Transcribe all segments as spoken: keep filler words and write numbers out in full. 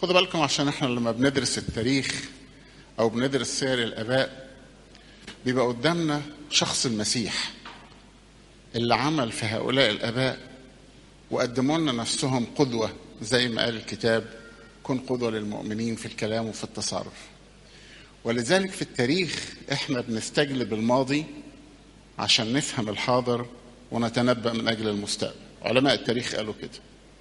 خدوا بالكم عشان احنا لما بندرس التاريخ او بندرس سير الاباء بيبقى قدامنا شخص المسيح اللي عمل في هؤلاء الاباء وقدموا لنا نفسهم قدوة، زي ما قال الكتاب: كن قدوة للمؤمنين في الكلام وفي التصرف. ولذلك في التاريخ احنا بنستجلب الماضي عشان نفهم الحاضر ونتنبأ من اجل المستقبل. علماء التاريخ قالوا كده.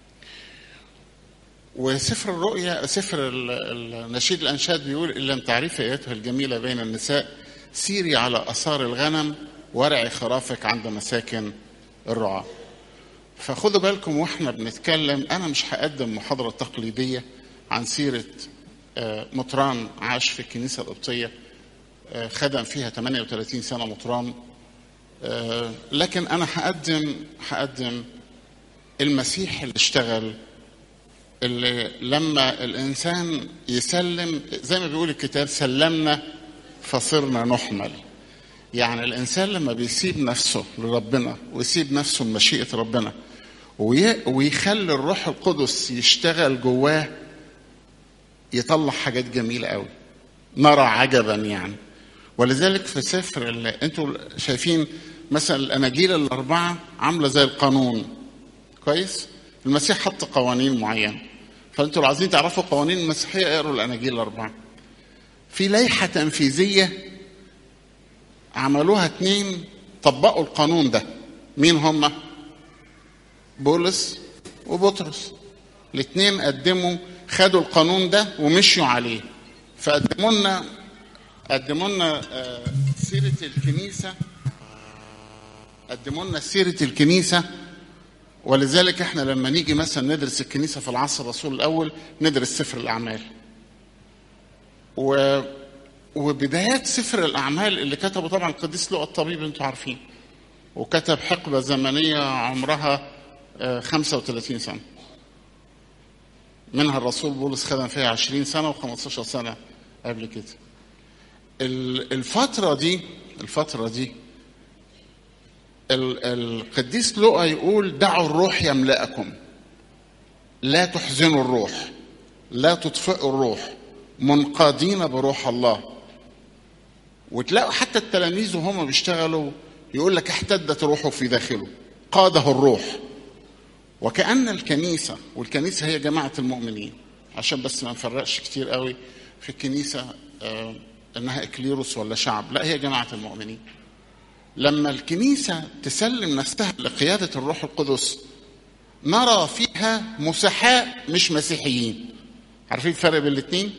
وسفر الرؤيا، سفر النشيد الأنشاد بيقول: إن لم تعرفي أيتها الجميلة بين النساء سيري على آثار الغنم وارعي خرافك عند مساكن الرعاة. فخدوا بالكم واحنا بنتكلم، أنا مش هقدم محاضرة تقليدية عن سيرة مطران عاش في الكنيسة القبطية، خدم فيها ثمانية وثلاثين سنة مطران، لكن أنا هقدم هقدم المسيح اللي اشتغل، اللي لما الإنسان يسلم زي ما بيقول الكتاب: سلمنا فصرنا نحمل. يعني الإنسان لما بيسيب نفسه لربنا ويسيب نفسه لمشيئة ربنا ويخلي الروح القدس يشتغل جواه، يطلع حاجات جميلة قوي، نرى عجبا يعني. ولذلك في سفر اللي انتوا شايفين مثلا الأناجيل الأربعة عاملة زي القانون، كويس؟ المسيح حط قوانين معينة، فانتوا لو عايزين تعرفوا قوانين المسيحية اقروا الأناجيل الأربعة. في لائحة تنفيذية عملوها اتنين طبقوا القانون ده. مين هم؟ بولس وبطرس. الاتنين قدموا، خدوا القانون ده ومشوا عليه، فقدموا لنا قدموا لنا سيرة الكنيسة قدموا لنا سيرة الكنيسة. ولذلك احنا لما نيجي مثلا ندرس الكنيسة في العصر الرسول الأول ندرس سفر الأعمال، و... وبدايات سفر الأعمال اللي كتبه طبعا القديس لوقا الطبيب اللي انتوا عارفين، وكتب حقبة زمنية عمرها خمسة وثلاثين سنة، منها الرسول بولس خدم فيها عشرين سنة وخمستاشر سنة قبل كده. الفترة دي الفترة دي القديس لوقا يقول: دعوا الروح يملأكم، لا تحزنوا الروح، لا تطفئوا الروح، منقادين بروح الله. وتلاقوا حتى التلاميذ وهم بيشتغلوا يقول لك: احتدت روحه في داخله، قاده الروح. وكأن الكنيسة، والكنيسة هي جماعة المؤمنين، عشان بس ما نفرقش كتير قوي في الكنيسة آه انها اكليروس ولا شعب، لا، هي جماعة المؤمنين. لما الكنيسة تسلم نفسها لقيادة الروح القدس نرى فيها مسحاء مش مسيحيين. عارفين الفرق بين الاثنين؟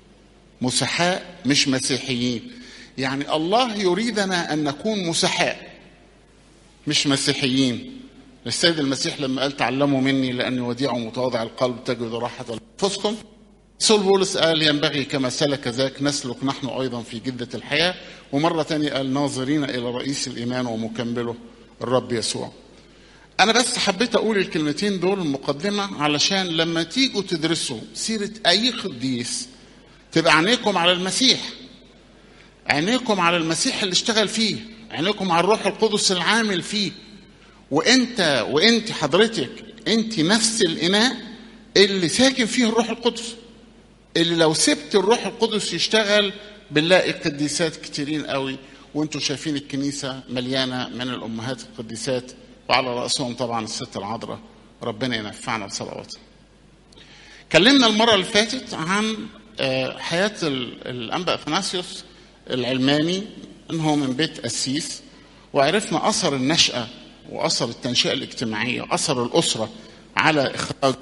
مسحاء مش مسيحيين. يعني الله يريدنا أن نكون مسحاء مش مسيحيين. السيد المسيح لما قال: تعلموا مني لأني وديع ومتواضع القلب تجد راحة لأنفسكم، رسول بولس قال: ينبغي كما سلك ذاك نسلك نحن أيضا في جدة الحياة. ومرة تانية قال: ناظرين إلى رئيس الإيمان ومكمله الرب يسوع. أنا بس حبيت أقول الكلمتين دول المقدمة علشان لما تيجوا تدرسوا سيرة أي قديس تبقى عينيكم على المسيح، عينيكم على المسيح اللي اشتغل فيه، عينيكم على الروح القدس العامل فيه. وانت وانت حضرتك انت نفس الإناء اللي ساكن فيه الروح القدس، اللي لو سبت الروح القدس يشتغل بنلاقي قديسات كتيرين قوي. وانتوا شايفين الكنيسة مليانة من الأمهات القديسات، وعلى رأسهم طبعا الست العذراء، ربنا ينفعنا بصلواتها. كلمنا المرة اللي فاتت عن حياة الأنبا أثناسيوس العلماني، انه من بيت قسيس، وعرفنا أثر النشأة وأثر التنشئة الاجتماعية وأثر الأسرة على إخراج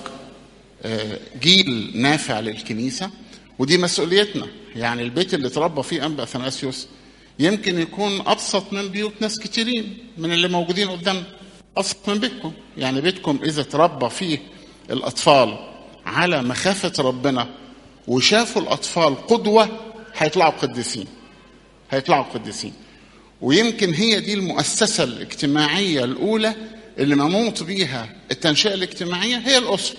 جيل نافع للكنيسة. ودي مسؤوليتنا. يعني البيت اللي تربى فيه أنبا أثناسيوس يمكن يكون أبسط من بيوت ناس كتيرين من اللي موجودين قدامنا، أبسط من بيتكم. يعني بيتكم إذا تربى فيه الأطفال على مخافة ربنا وشافوا الأطفال قدوة هيطلعوا قديسين، هيطلعوا قديسين. ويمكن هي دي المؤسسة الاجتماعية الأولى اللي منوط بيها التنشئة الاجتماعية، هي الأسرة.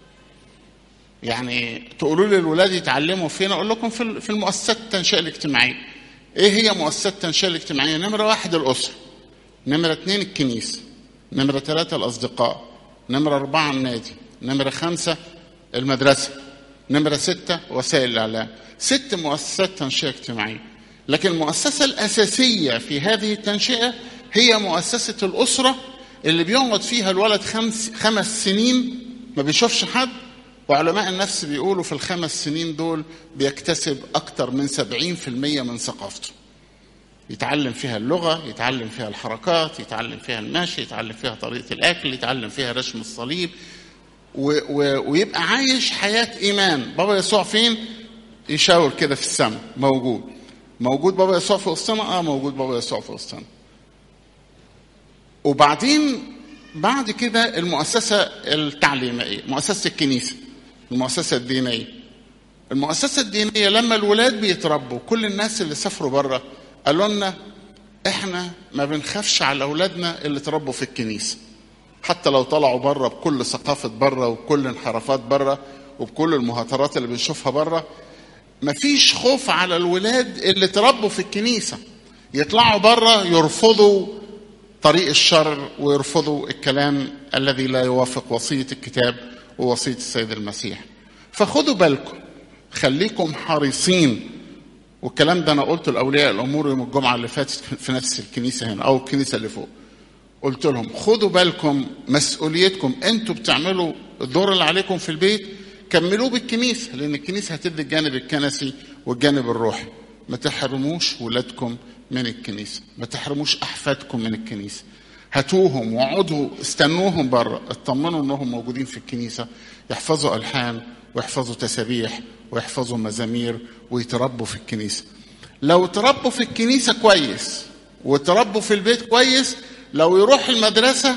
يعني تقولوا لي الولاد يتعلموا فين؟ أقول لكم في المؤسسات التنشئة الاجتماعية. إيه هي مؤسسات التنشئة الاجتماعية؟ نمرة واحد الأسرة، نمرة اثنين الكنيسة، نمرة ثلاثة الأصدقاء، نمرة أربعة النادي، نمرة خمسة المدرسة. نمرة ستة وسائل الإعلام. ست مؤسسات تنشئة اجتماعية، لكن المؤسسة الأساسية في هذه التنشئة هي مؤسسة الأسرة، اللي بيقعد فيها الولد خمس, خمس سنين ما بيشوفش حد، وعلماء النفس بيقولوا في الخمس سنين دول بيكتسب أكتر من سبعين في المية من ثقافته. يتعلم فيها اللغة، يتعلم فيها الحركات، يتعلم فيها المشي، يتعلم فيها طريقة الأكل، يتعلم فيها رسم الصليب، و و ويبقى عايش حياة إيمان. بابا يسوع فين؟ يشاور كده في السماء، موجود. موجود بابا يسوع في وسطنا؟ اه موجود بابا يسوع في وسطنا. وبعدين بعد كده المؤسسة التعليمية، مؤسسة الكنيسة، المؤسسة الدينية. المؤسسة الدينية لما الولاد بيتربوا، كل الناس اللي سافروا بره قالوا لنا احنا ما بنخافش على اولادنا اللي تربوا في الكنيسة، حتى لو طلعوا بره بكل ثقافة بره وبكل انحرافات بره وبكل المهاترات اللي بنشوفها بره، مفيش خوف على الولاد اللي تربوا في الكنيسة. يطلعوا بره يرفضوا طريق الشر ويرفضوا الكلام الذي لا يوافق وصية الكتاب ووصية السيد المسيح. فخدوا بالكم، خليكم حريصين. والكلام ده أنا قلت لأولياء الأمور يوم الجمعة اللي فاتت في نفس الكنيسة هنا أو الكنيسة اللي فوق. قلت لهم خدوا بالكم، مسؤوليتكم أنتوا بتعملوا الدور اللي عليكم في البيت، كملوه بالكنيسة، لأن الكنيسة هتدي الجانب الكنسي والجانب الروحي. ما تحرموش ولادكم من الكنيسة، ما تحرموش أحفادكم من الكنيسة. هاتوهم وقعدوا استنوهم بره، اطمنوا انهم موجودين في الكنيسة، يحفظوا ألحان ويحفظوا تسابيح ويحفظوا مزامير ويتربوا في الكنيسة. لو تربوا في الكنيسة كويس وتربوا في البيت كويس، لو يروح المدرسة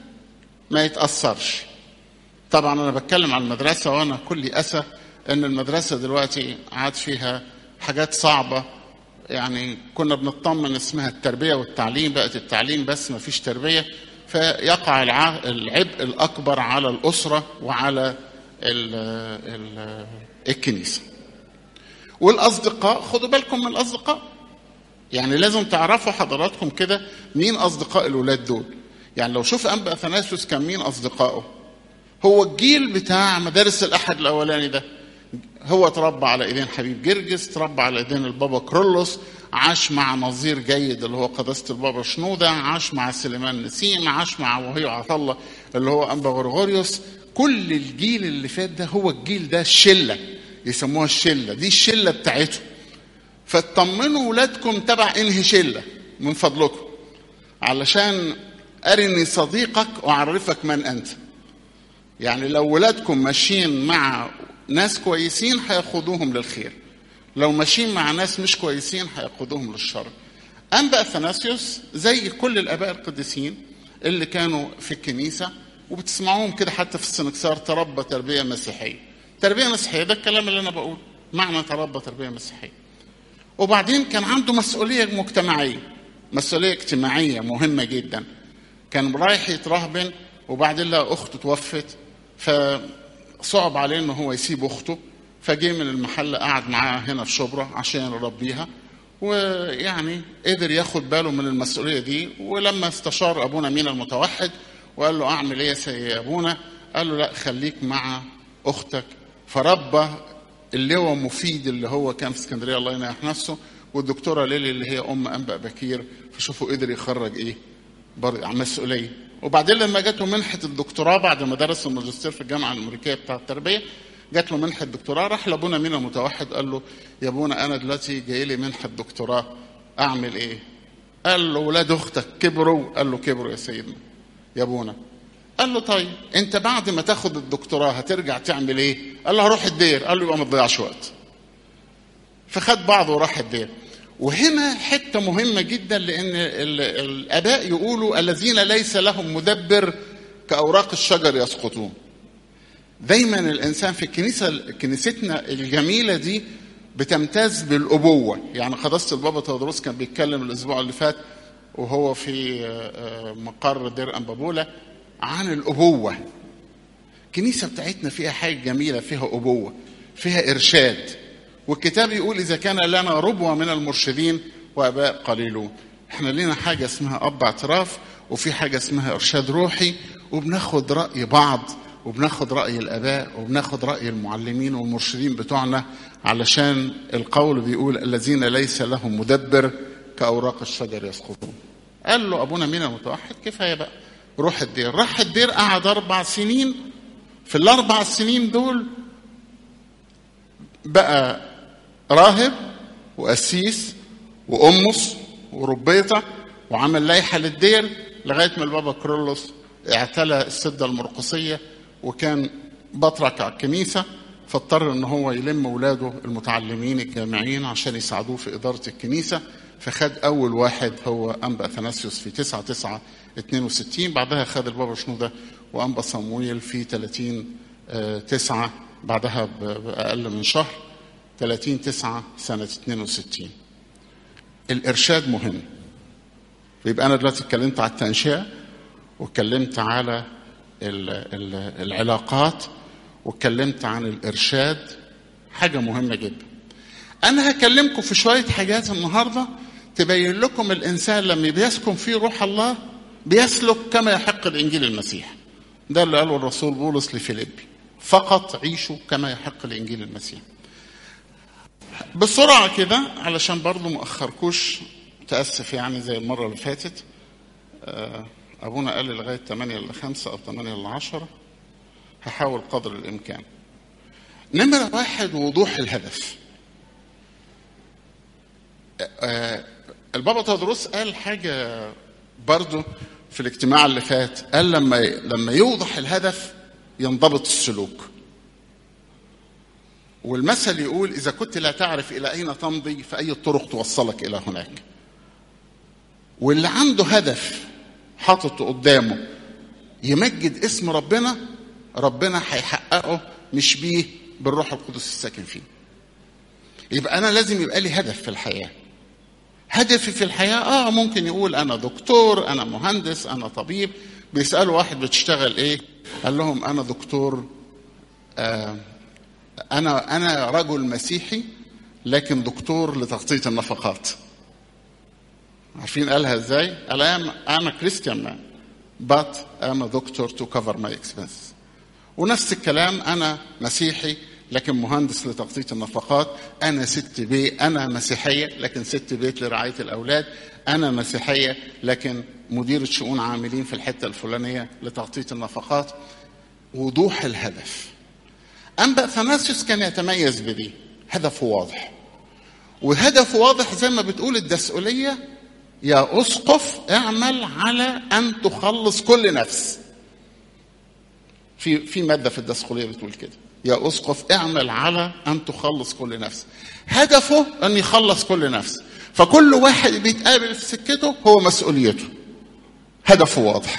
ما يتأثرش. طبعا أنا بتكلم عن المدرسة وأنا كل أسى أن المدرسة دلوقتي عاد فيها حاجات صعبة. يعني كنا بنطمن اسمها التربية والتعليم، بقت التعليم بس ما فيش تربية، فيقع العبء الأكبر على الأسرة وعلى ال ال الكنيسة. والأصدقاء، خدوا بالكم من الأصدقاء. يعني لازم تعرفوا حضراتكم كده مين أصدقاء الولاد دول. يعني لو شوف أنبا أثناسيوس كان مين أصدقائه، هو الجيل بتاع مدارس الأحد الأولاني ده. هو تربى على ايدين حبيب جرجس، تربى على ايدين البابا كرولوس، عاش مع نظير جيد اللي هو قداسة البابا شنودة، عاش مع سليمان نسيم، عاش مع وهي عطلة اللي هو أنبا غرغوريوس. كل الجيل اللي فات ده هو الجيل ده الشلة، يسموها الشلة دي، الشلة بتاعته. فاطمنوا ولادكم تبع انهي شلة من فضلكم، علشان أرني صديقك وأعرفك من أنت. يعني لو ولادكم ماشيين مع ناس كويسين هيقودوهم للخير، لو ماشيين مع ناس مش كويسين هيقودوهم للشر. أنبا أثناسيوس زي كل الآباء القديسين اللي كانوا في الكنيسة وبتسمعوهم كده حتى في السنكسار، تربى تربية مسيحية. تربية مسيحية ده الكلام اللي أنا بقول، معنى تربى تربية مسيحية. وبعدين كان عنده مسؤولية مجتمعية، مسؤولية اجتماعية مهمة جدا. كان رايح يترهبن وبعدين لقى أخته توفت، فصعب عليه إنه هو يسيب أخته، فجي من المحل قعد معاها هنا في شبرا عشان يربيها، ويعني قدر ياخد باله من المسؤولية دي. ولما استشار أبونا مينا المتوحد وقال له أعمل إيه يا أبونا، قال له لا خليك مع أختك. فربى اللواء مفيد اللي هو كان في اسكندرية الله ينيح نفسه، والدكتورة ليلي اللي هي أم أنبا بكير. فشوفوا قدر يخرج إيه برضه عن مسؤولية. وبعدين لما جاته منحة الدكتوراه بعد ما درس الماجستير في الجامعة الأمريكية بتاع التربية، جات له منحة دكتوراه، راح لابونا مينا المتوحد قال له يا ابونا أنا دلوقتي جاي لي منحة دكتوراه، أعمل إيه؟ قال له ولاد أختك كبروا. قال له كبروا يا سيدنا يا ابونا. قال له طيب أنت بعد ما تاخد الدكتوراه هترجع تعمل إيه؟ قال له هروح الدير. قال له يبقى ما تضيعش وقت. فخد بعضه وراح الدير. وهنا حتة مهمة جدا، لأن الآباء يقولوا الذين ليس لهم مدبر كأوراق الشجر يسقطون. دايما الإنسان في الكنيسة، كنيستنا الجميلة دي بتمتاز بالأبوة. يعني قداسة البابا تودروس كان بيتكلم الأسبوع اللي فات وهو في مقر دير أنبابولة عن الأبوة. الكنيسة بتاعتنا فيها حاجة جميلة، فيها أبوة، فيها إرشاد. والكتاب يقول إذا كان لنا ربوة من المرشدين وأباء قليلون. احنا لنا حاجة اسمها أب اعتراف، وفي حاجة اسمها إرشاد روحي، وبناخد رأي بعض وبناخد رأي الآباء وبناخد رأي المعلمين والمرشدين بتوعنا، علشان القول بيقول الذين ليس لهم مدبر كأوراق الشجر يسقطون. قال له أبونا مين المتوحد كفاية بقى، روح الدير. راح الدير، قعد أربع سنين. في الأربع سنين دول بقى راهب وقسيس وأمس وربيطة، وعمل لائحة للدير لغاية ما البابا كرولوس اعتلى السدة المرقسية وكان بطرك على الكنيسة، فاضطر ان هو يلم ولاده المتعلمين الجامعيين عشان يساعدوه في إدارة الكنيسة. فخد أول واحد هو أنبا أثناسيوس في تسعة تسعة اتنين وستين، بعدها خد البابا شنودة وأنبا صمويل في ثلاثين تسعة، بعدها بأقل من شهر ثلاثين تسعة سنة اتنين وستين. الإرشاد مهم. يبقى أنا دلوقتي اتكلمت على التنشئة، واتكلمت على العلاقات، واتكلمت عن الإرشاد، حاجة مهمة جدا. أنا هكلمكم في شوية حاجات النهاردة تبين لكم الإنسان لما بيسكن فيه روح الله بيسلك كما يحق الإنجيل المسيح. ده اللي قاله الرسول بولس لفيليبي، فقط عيشوا كما يحق الإنجيل المسيح. بسرعة كده علشان برضو مؤخركوش، تأسف يعني زي المرة اللي فاتت. أبونا قال لي لغاية ثمانية إلى خمسة أو ثمانية إلى عشرة، هحاول قدر الإمكان. نمرة واحد، وضوح الهدف. البابا تدرس قال حاجة برضو في الاجتماع اللي فات، قال لما لما يوضح الهدف ينضبط السلوك. والمثل يقول إذا كنت لا تعرف إلى أين تمضي فأي الطرق توصلك إلى هناك. واللي عنده هدف حاطط قدامه يمجد اسم ربنا، ربنا هيحققه مش بيه، بالروح القدس الساكن فيه. يبقى أنا لازم يبقى لي هدف في الحياة. هدفي في الحياة آه ممكن يقول أنا دكتور، أنا مهندس، أنا طبيب. بيسألوا واحد بتشتغل إيه؟ قال لهم أنا دكتور، آه أنا أنا رجل مسيحي لكن دكتور لتغطية النفقات. عارفين قالها إزاي؟ قال أنا كريستيان مان but I'm a doctor to cover my expenses. ونفس الكلام، أنا مسيحي لكن مهندس لتغطية النفقات. أنا ست بيت، أنا مسيحية لكن ست بيت لرعاية الأولاد. أنا مسيحية لكن مديرة شؤون عاملين في الحتة الفلانية لتغطية النفقات. وضوح الهدف. أنبا أثناسيوس كان يتميز بدي، هدفه واضح. وهدفه واضح زي ما بتقول الدسؤولية، يا أسقف اعمل على أن تخلص كل نفس. في في مادة في الدسقلية بتقول كده، يا أسقف اعمل على أن تخلص كل نفس. هدفه أن يخلص كل نفس. فكل واحد بيتقابل في سكته هو مسؤوليته، هدفه واضح.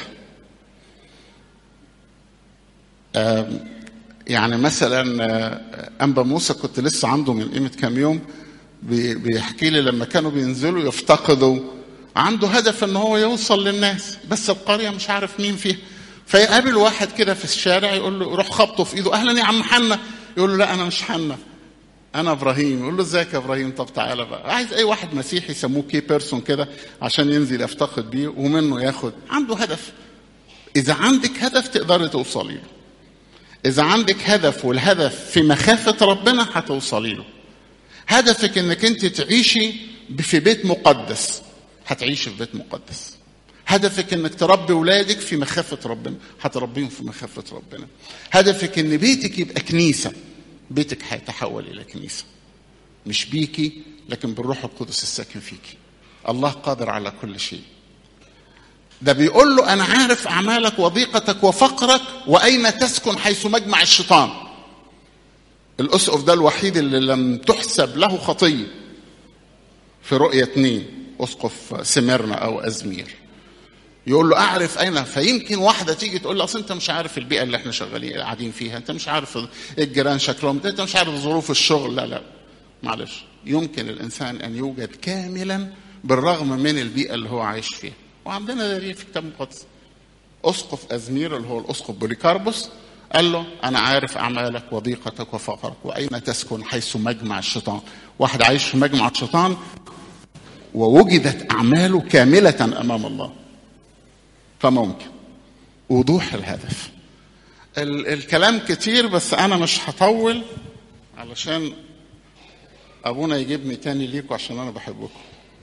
يعني مثلا أنبا موسى كنت لسه عنده من قيمة كام يوم بيحكي لي لما كانوا بينزلوا يفتقدوا، عنده هدف ان هو يوصل للناس بس القرية مش عارف مين فيها. فيقابل واحد كده في الشارع يقول له، يروح خبطه في ايده، اهلا يا عم حنا. يقول له لا انا مش حنا، انا ابراهيم. يقول له ازيك يا ابراهيم؟ طب تعالى بقى. عايز اي واحد مسيحي يسموه كي بيرسون كده عشان ينزل يفتقد بيه ومنه ياخد. عنده هدف. اذا عندك هدف تقدري توصلي له. اذا عندك هدف والهدف في مخافة ربنا هتوصلي له. هدفك انك انت تعيشي في بيت مقدس، هتعيشي في بيت مقدس. هدفك انك تربي ولادك في مخافة ربنا، هتربيهم في مخافة ربنا. هدفك ان بيتك يبقى كنيسة، بيتك هيتحول الى كنيسة، مش بيكي لكن بالروح القدس الساكن فيكي. الله قادر على كل شيء. ده بيقول له انا عارف اعمالك وضيقتك وفقرك واين تسكن حيث مجمع الشيطان. الاسقف ده الوحيد اللي لم تحسب له خطيه في رؤية اتنين، اسقف سميرنا او ازمير. يقول له اعرف اين. فيمكن واحده تيجي تقول له اصل انت مش عارف البيئه اللي احنا شغالين قاعدين فيها، انت مش عارف الجيران شكلهم، انت مش عارف ظروف الشغل. لا لا معلش، يمكن الانسان ان يوجد كاملا بالرغم من البيئه اللي هو عايش فيها. وعندنا دليل في الكتاب المقدس. اسقف ازمير اللي هو الاسقف بوليكاربوس قال له انا عارف اعمالك وضيقتك وفقرك واين تسكن حيث مجمع الشيطان. واحد عايش في مجمع الشيطان ووجدت اعماله كامله امام الله. فممكن وضوح الهدف. ال- الكلام كتير بس انا مش هطول علشان ابونا يجيبني تاني ليكوا عشان انا بحبكم.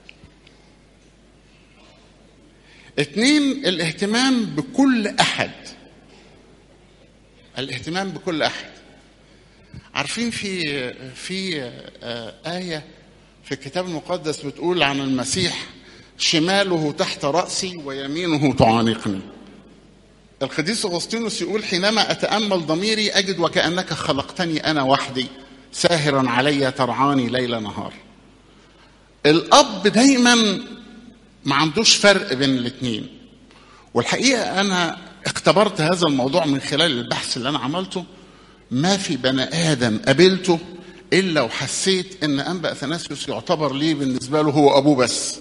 اتنين، الاهتمام بكل احد. الاهتمام بكل احد. عارفين في في آه آية في الكتاب المقدس بتقول عن المسيح: شماله تحت رأسي ويمينه تعانقني. القديس أغسطينوس يقول: حينما أتأمل ضميري أجد وكأنك خلقتني أنا وحدي ساهرا علي ترعاني ليل نهار. الأب دايما ما عندوش فرق بين الاثنين. والحقيقة أنا اختبرت هذا الموضوع من خلال البحث اللي أنا عملته. ما في بني آدم قابلته إلا وحسيت إن أنبا أثناسيوس يعتبر لي بالنسبة له هو أبوه بس،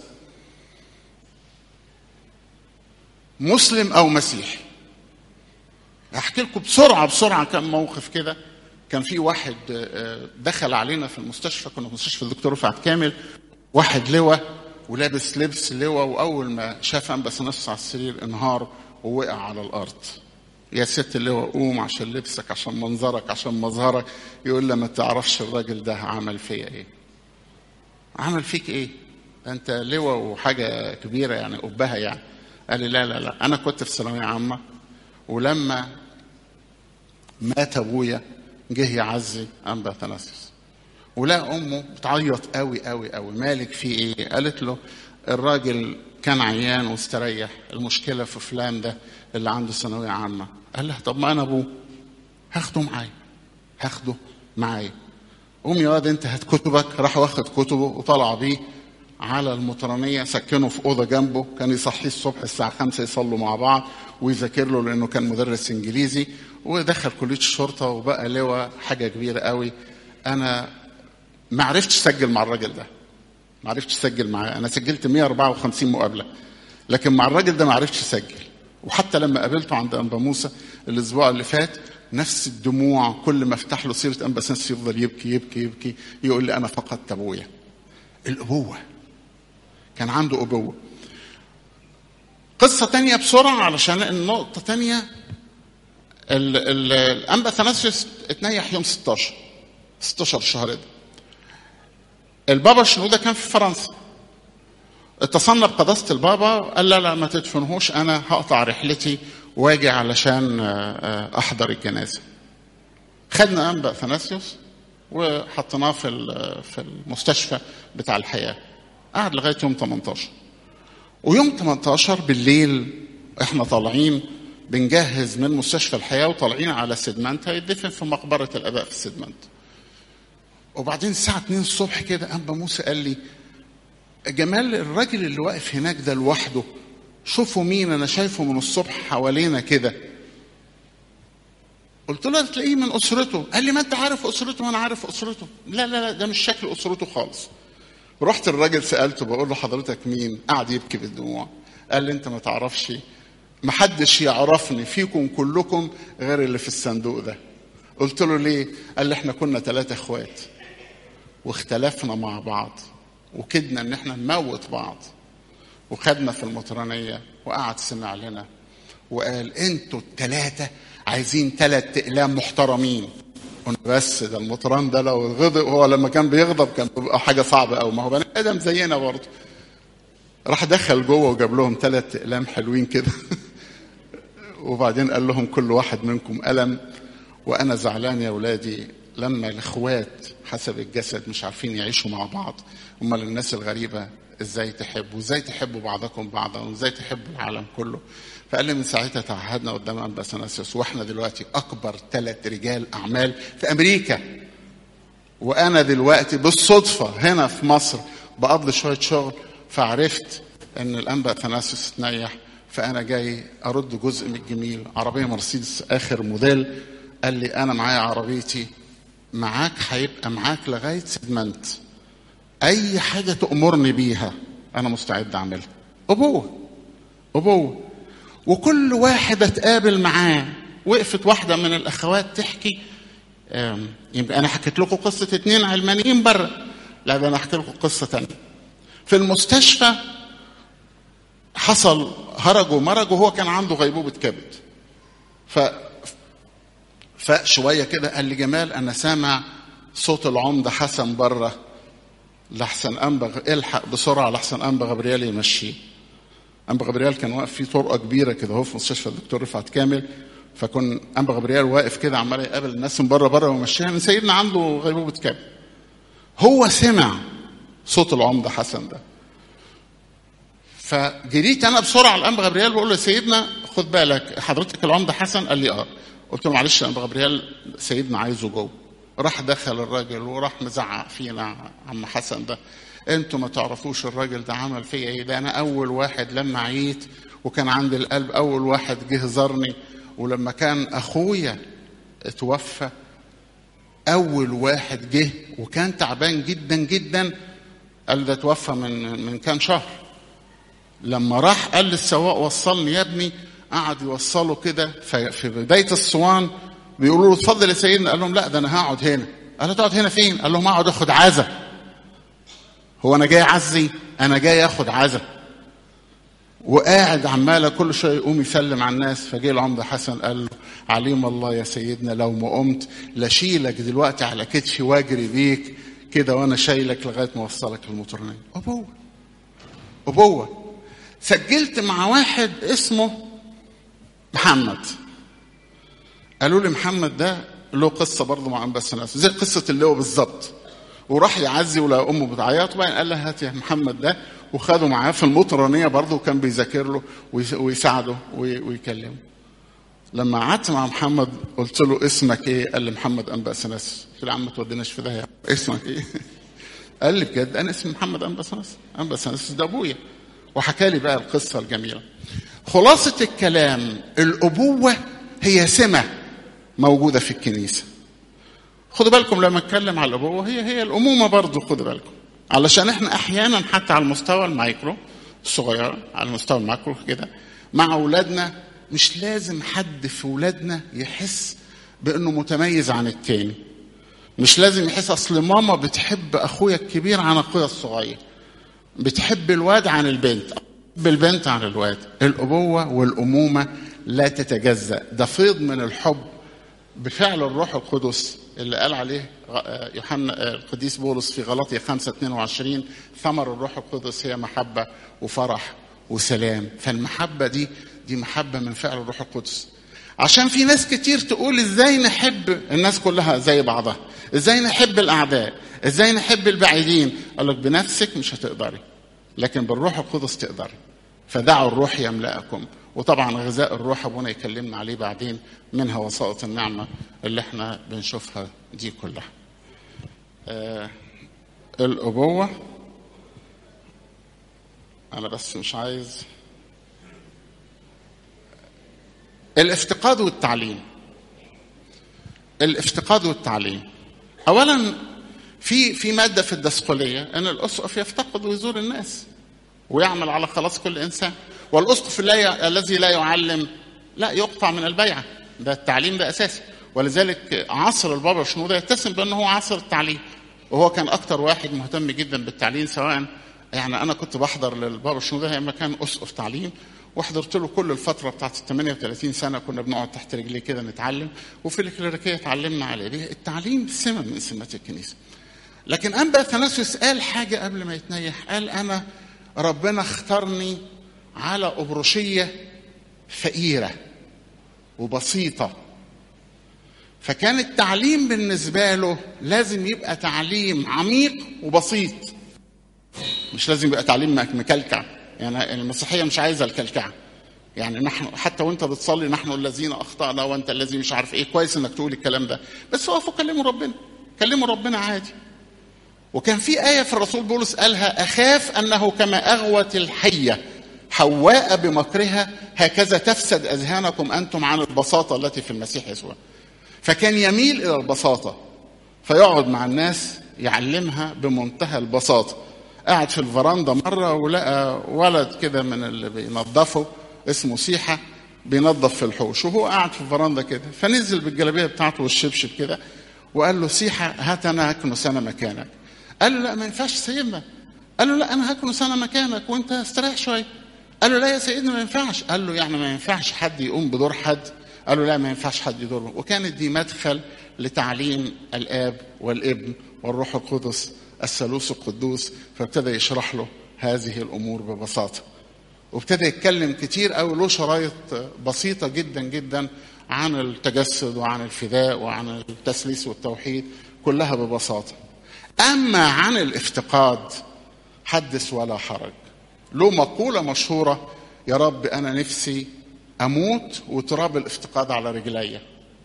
مسلم أو مسيحي. أحكي لكم بسرعة بسرعة كم موقف كده. كان في واحد دخل علينا في المستشفى، كنا في مستشفى الدكتور رفعت كامل، واحد لواء ولابس لبس لواء، وأول ما شاف أنبا أثناسيوس على السرير انهار ووقع على الأرض. يا ست اللواء قوم عشان لبسك، عشان منظرك، عشان مظهرك. يقول لي: ما تعرفش الراجل ده عمل فيا ايه؟ عمل فيك ايه؟ انت لواء وحاجه كبيره يعني قبها يعني. قال لي: لا لا لا، انا كنت في ثانويه عامه، ولما مات ابويا جه يعزي انبا أثناسيوس، ولا امه بتعيط قوي قوي قوي. مالك في ايه؟ قالت له: الراجل كان عيان واستريح، المشكله في فلان ده اللي عنده ثانويه عامه. قال لها: طب ما انا ابوه، هاخده معايا، هاخده معايا. قوم يا واد انت هات كتبك. راح واخد كتبه وطلع بيه على المطرانيه، سكنه في اوضه جنبه، كان يصحيه الصبح الساعه خمسة يصلوا مع بعض ويذاكر له لانه كان مدرس انجليزي، ودخل كليه الشرطه وبقى لواء حاجه كبيره قوي. انا ما عرفتش اسجل مع الراجل ده، ما عرفتش اسجل معاه. انا سجلت مية وأربعة وخمسين مقابله، لكن مع الراجل ده ما عرفتش اسجل. وحتى لما قابلته عند انبا موسى الاسبوع اللي فات، نفس الدموع، كل ما افتح له سيره انبا أثناسيوس يفضل يبكي يبكي يبكي، يقول لي: انا فقدت ابويا. الابوه، كان عنده ابوه. قصه تانية بسرعه علشان النقطه تانية. الانبا أثناسيوس اتنيح يوم ستاشر ستاشر الشهر ده. البابا شنودة كان في فرنسا، اتصلنا بقداسة البابا، قال: لا لا ما تدفنهوش، انا هقطع رحلتي واجي علشان احضر الجنازه. خدنا انبا أثناسيوس وحطيناه في في المستشفى بتاع الحياه، قعد لغايه يوم تمنتاشر. ويوم تمنتاشر بالليل احنا طالعين بنجهز من مستشفى الحياه وطالعين على سيدمنت، هيدفن في مقبره الاباء في سيدمنت. وبعدين الساعه اتنين الصبح كده انبا موسى قال لي: جمال، الراجل اللي واقف هناك ده لوحده، شوفوا مين، انا شايفه من الصبح حوالينا كده. قلت له: تلاقيه من اسرته. قال لي: ما انت عارف اسرته وانا عارف اسرته. لا لا لا، ده مش شكل اسرته خالص. رحت الراجل سالته، بقول له: حضرتك مين؟ قعد يبكي بالدموع. قال لي: انت ما تعرفش، ما حدش يعرفني فيكم كلكم غير اللي في الصندوق ده. قلت له: ليه؟ قال لي: احنا كنا ثلاثة اخوات واختلفنا مع بعض وكدنا ان احنا نموت بعض، وخدنا في المطرانيه وقعد سمع لنا وقال: انتوا الثلاثه عايزين ثلاث اقلام محترمين. قلنا: بس ده المطران ده لو غضب، هو لما كان بيغضب كان بيبقى حاجه صعبه قوي، ما هو بني ادم زينا برضه. راح دخل جوه وجاب لهم ثلاث اقلام حلوين كده وبعدين قال لهم: كل واحد منكم قلم. وانا زعلان يا اولادي لما الاخوات حسب الجسد مش عارفين يعيشوا مع بعض، امال الناس الغريبه ازاي تحبوا، ازاي تحبوا بعضكم بعضا، وازاي تحبوا العالم كله. فقال لي: من ساعتها تعهدنا قدام انبا أثناسيوس، واحنا دلوقتي اكبر ثلاث رجال اعمال في امريكا، وانا دلوقتي بالصدفه هنا في مصر بقضي شويه شغل، فعرفت ان الانبا أثناسيوس اتنيح، فانا جاي ارد جزء من الجميل. عربيه مرسيدس اخر موديل. قال لي: انا معايا عربيتي، معاك هيبقى معاك لغايه سيدمنت، اي حاجه تأمرني بيها انا مستعد اعملها. ابوه ابوه. وكل واحد اتقابل معاه، وقفت واحده من الاخوات تحكي، يبقى انا حكيت لكم قصه اتنين علمانيين بره، لا ده انا احكي لكم قصه تانية. في المستشفى حصل هرج ومرج، وهو كان عنده غيبوبه كبد. ف فاق شويه كده قال لي جمال انا سامع صوت العمده حسن بره، لحسن انبغ الحق بسرعه لحسن انبغ غبريال يمشيه. انبغ غبريال كان واقف في طرقه كبيره كده هو في مستشفى الدكتور رفعت كامل، فكن انبغ غبريال واقف كده عمال يقابل الناس من بره بره ويمشيها، لان سيدنا عنده غيبوبه كبد. هو سمع صوت العمده حسن ده، فجريت انا بسرعه لانبغ غبريال بقول له سيدنا خد بالك حضرتك العمده حسن؟ قال لي اه. قلت له معلش يا انبغ غبريال سيدنا عايزه جوه. راح دخل الراجل وراح مزعق فينا عم حسن ده، انتوا ما تعرفوش الراجل ده عمل فيا ايه، ده انا اول واحد لما عييت وكان عندي القلب اول واحد جه زارني، ولما كان اخويا اتوفى اول واحد جه وكان تعبان جدا جدا. قال ده توفى من من كام شهر. لما راح قال للسواق وصلني يا ابني، قعد يوصله كده في بدايه الصوان بيقولوا له اتفضل يا سيدنا، قال لهم لا ده انا هقعد هنا. قال له تقعد هنا فين؟ قال لهم اقعد اخد عزا. هو انا جاي اعزي؟ انا جاي اخد عزا. وقاعد عماله كل شويه يقوم يسلم على الناس. فجه العمده حسن قال له عليم الله يا سيدنا لو ما قمت لشيلك دلوقتي على كتفي واجري بيك كده وانا شايلك لغايه ما اوصلك المطرنيه. ابوه ابوه. سجلت مع واحد اسمه محمد، قالوا لي محمد ده له قصه برضه مع انبس ناس زي قصه اللواء بالظبط، وراح يعزي ولا امه بتعيط وبعدين قال لها هات يا محمد ده، وخده معاه في المطرانيه برضه وكان بيذاكر له ويساعده ويكلمه. لما قعدت مع محمد قلت له اسمك ايه؟ قال لي محمد انبس ناس. قلت له يا عم ما توديناش في ده، اسمك ايه؟ قال لي بجد انا اسمي محمد انبس ناس. انبس ناس ده ابويا. وحكى لي بقى القصه الجميله. خلاصه الكلام الابوه هي سمه موجوده في الكنيسه. خدوا بالكم لما اتكلم على الابوه هي هي الامومه برضه، خدوا بالكم علشان احنا احيانا حتى على المستوى المايكرو الصغير، على المستوى الماكرو كده مع اولادنا مش لازم حد في اولادنا يحس بانه متميز عن التاني. مش لازم يحس اصل ماما بتحب اخويا الكبير عن اخويا الصغير، بتحب الواد عن البنت، بتحب البنت عن الواد. الابوه والامومه لا تتجزأ، ده فيض من الحب بفعل الروح القدس اللي قال عليه يوحنا القديس بولس في غلاطية خمسة اثنين وعشرين ثمر الروح القدس هي محبة وفرح وسلام. فالمحبة دي دي محبة من فعل الروح القدس. عشان في ناس كتير تقول ازاي نحب الناس كلها زي بعضها، ازاي نحب الأعداء، ازاي نحب البعيدين. قال لك بنفسك مش هتقدري، لكن بالروح القدس تقدري. فدعوا الروح يملأكم. وطبعا غذاء الروح ابونا يكلمنا عليه بعدين، منها وسائط النعمه اللي احنا بنشوفها دي كلها. آه الابوه انا بس مش عايز الافتقاد والتعليم. الافتقاد والتعليم اولا في في ماده في الدسقليه ان الاسقف يفتقد ويزور الناس ويعمل على خلاص كل انسان، والاسقف لا الذي لا يعلم لا يقطع من البيعه. ده التعليم ده اساسي. ولذلك عصر البابا شنودة يتسم بانه هو عصر التعليم، وهو كان اكتر واحد مهتم جدا بالتعليم. سواء يعني انا كنت بحضر للبابا شنودة لما كان اسقف تعليم، وحضرت له كل الفتره بتاعت ثمانية وثلاثين سنه كنا بنقعد تحت رجليه كده نتعلم، وفي الكليريكيه اتعلمنا عليه. التعليم سمه من سمات الكنيسه. لكن انبا اثناسيوس قال حاجه قبل ما يتنيح، قال انا ربنا اختارني على أبرشية فقيرة وبسيطة، فكان التعليم بالنسبة له لازم يبقى تعليم عميق وبسيط، مش لازم يبقى تعليم مكلكع. يعني المسيحية مش عايزة الكلكعة. يعني نحن حتى وانت بتصلي نحن الذين أخطأنا وانت الذي مش عارف ايه، كويس انك تقول الكلام ده، بس وقفوا كلموا ربنا، كلموا ربنا عادي. وكان في آية في الرسول بولس قالها أخاف أنه كما أغوت الحية حواء بمكرها هكذا تفسد أذهانكم أنتم عن البساطة التي في المسيح يسوع. فكان يميل إلى البساطة، فيقعد مع الناس يعلمها بمنتهى البساطة. قاعد في الفراندا مرة ولقى ولد كده من اللي بينظفوا اسمه سيحة بينظف في الحوش، وهو قاعد في الفراندا كده، فنزل بالجلابية بتاعته والشبشب كده وقال له سيحة هات أنا هكنس أنا مكانك. قال له لا ما ينفعش سيدنا. قال له لا انا هكنس انا مكانك وانت استريح شويه. قال له لا يا سيدنا ما ينفعش. قال له يعني ما ينفعش حد يقوم بدور حد قالوا لا ما ينفعش حد يضره. وكانت دي مدخل لتعليم الآب والابن والروح القدس الثالوث القدوس، فابتدى يشرح له هذه الأمور ببساطة، وابتدى يتكلم كتير قوي، له شرايط بسيطة جدا جدا عن التجسد وعن الفداء وعن التثليث والتوحيد، كلها ببساطة. أما عن الافتقاد حدث ولا حرج. له مقولة مشهورة: يا رب أنا نفسي أموت وتراب الافتقاد على رجلي.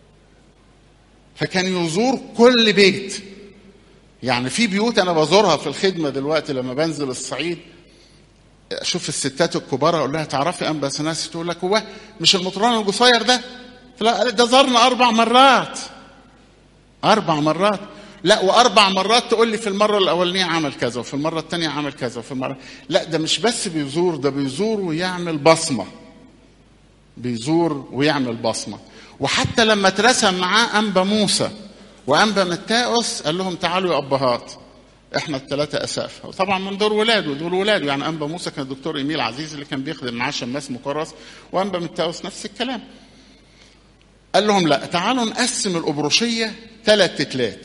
فكان يزور كل بيت. يعني في بيوت أنا بزورها في الخدمة دلوقتي لما بنزل الصعيد، أشوف الستات الكبار أقول لها تعرفي أنبا سناسي؟ تقول لك هو مش المطران القصير ده؟ لا ده زارنا أربع مرات. أربع مرات؟ لا، وأربع مرات تقول لي في المرة الأولانية عمل كذا وفي المرة الثانية عمل كذا وفي المرة، لا ده مش بس بيزور، ده بيزور ويعمل بصمة. بيزور ويعمل بصمة. وحتى لما اترسم معاه أنبا موسى وأنبا متاوس قال لهم تعالوا يا أبهات احنا الثلاثة أسافة، وطبعا من دور ولاده دول ولاده. يعني أنبا موسى كان الدكتور إيميل عزيز اللي كان بيخدم معاه شماس مكرس، وأنبا متاوس نفس الكلام. قال لهم لا تعالوا نقسم الأبروشية ثلاث تتلات.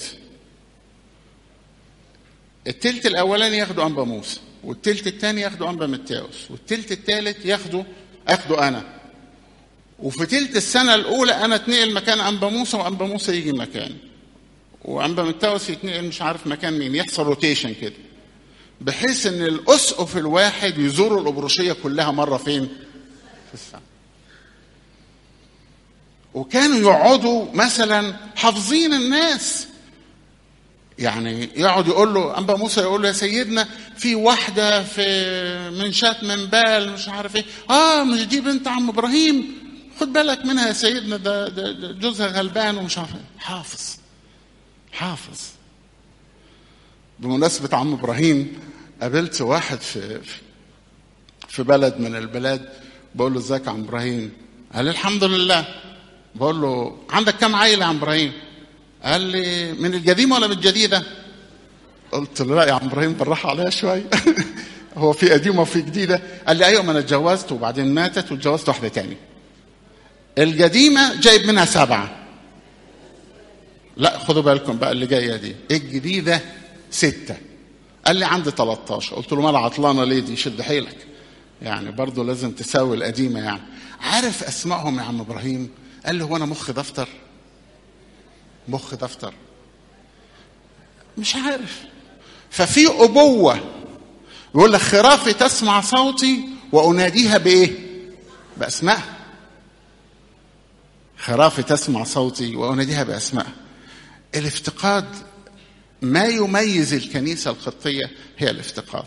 التلت الأولاني ياخدوا أنبا موسى، والتلت الثاني ياخدوا أنبا متاوس، والتلت الثالث ياخدوا أخدوا أنا. وفي تلت السنة الأولى أنا اتنقل مكان أنبا موسى وأنبا موسى يجي مكان، وأنبا متاوس يتنقل مش عارف مكان مين، يحصل روتيشن كده، بحيث إن الأسقف الواحد يزور الأبروشية كلها مرة فين؟ في السنة. وكانوا يقعدوا مثلا حافظين الناس، يعني يقعد يقول له أنبا موسى يقول له يا سيدنا في واحدة في من شات من بال مش عارف ايه، اه مش دي بنت عم ابراهيم، خد بالك منها يا سيدنا، ده, ده, ده جوزها غلبان ومش عارف ايه. حافظ حافظ. بمناسبة عم ابراهيم قابلت واحد في في بلد من البلاد، بقول له ازيك يا عم ابراهيم؟ قال لي الحمد لله. بقول له عندك كم عيل يا عم ابراهيم؟ قال لي من القديمة ولا من الجديدة؟ قلت له لا يا عم ابراهيم بالراحة عليها شوية. هو في قديمة وفي جديدة؟ قال لي ايوه ما انا اتجوزت وبعدين ماتت واتجوزت واحدة تاني. القديمة جايب منها سبعة. لا خدوا بالكم بقى اللي جاية دي. الجديدة ستة. قال لي عندي تلتاشر. قلت له مالها عطلانة ليه دي؟ شد حيلك يعني برضو لازم تساوي القديمة. يعني عارف اسمائهم يا عم ابراهيم؟ قال لي هو انا مخ دفتر؟ مخ دفتر مش عارف. ففي أبوة يقول لك خرافي تسمع صوتي وأناديها بإيه؟ بأسمائها. خرافي تسمع صوتي وأناديها بأسمائها. الافتقاد ما يميز الكنيسة القبطية هي الافتقاد.